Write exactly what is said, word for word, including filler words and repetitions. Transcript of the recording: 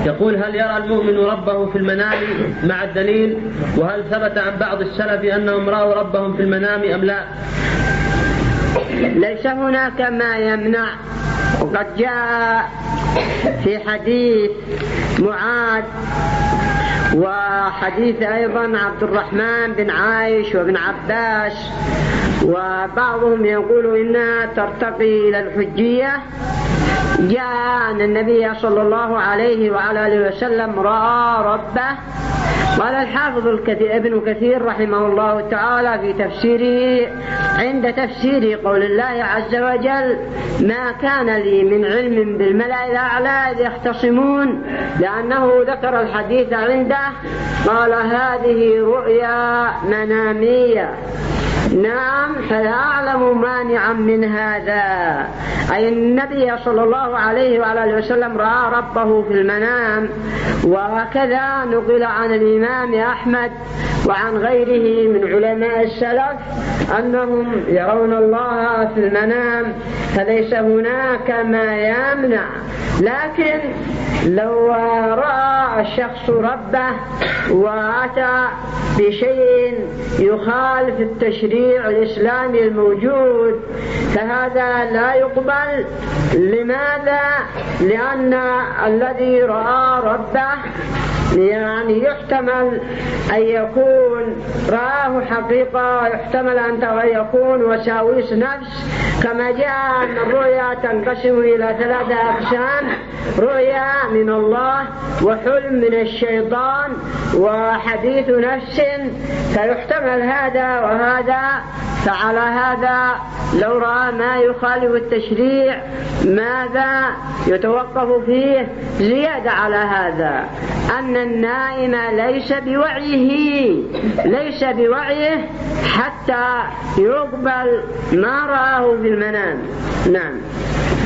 يقول: هل يرى المؤمن ربه في المنام مع الدليل؟ وهل ثبت عن بعض السلف أنهم رأوا ربهم في المنام أم لا؟ ليس هناك ما يمنع، وقد جاء في حديث معاذ وحديث أيضا عبد الرحمن بن عايش وابن عباس، وبعضهم يقول إنها ترتقي إلى الحجية. جاء أن النبي صلى الله عليه وعلى آله وسلم رأى ربه. قال الحافظ ابن كثير رحمه الله تعالى في تفسيره عند تفسير قول الله عز وجل: ما كان لي من علم بالملأ الأعلى إذ يختصمون، لأنه ذكر الحديث عنده قال: هذه رؤيا منامية. نعم، فلا أعلم مانعا من هذا، أي النبي صلى الله عليه وعلى آله وسلم رأى ربه في المنام. وهكذا نقل عن الإمام أحمد وعن غيره من علماء السلف أنهم يرون الله في المنام، فليس هناك ما يمنع. لكن لو رأى الشخص ربه وأتى بشيء يخالف التشريع الإسلامي الموجود فهذا لا يقبل. لماذا؟ لأن الذي رأى ربه يعني يحتمل أن يكون رآه حقيقة، يحتمل أن يكون وساويس نفس، كما جاء أن الرؤيا تنقسم إلى ثلاثة أقسام: رؤيا من الله، وحلم من الشيطان، وحديث نفس. فيحتمل هذا وهذا. فعلى هذا لو رأى ما يخالف التشريع ماذا يتوقف فيه؟ زيادة على هذا أن النائم ليس بوعيه ليس بوعيه حتى يقبل ما رآه في المنام. نعم.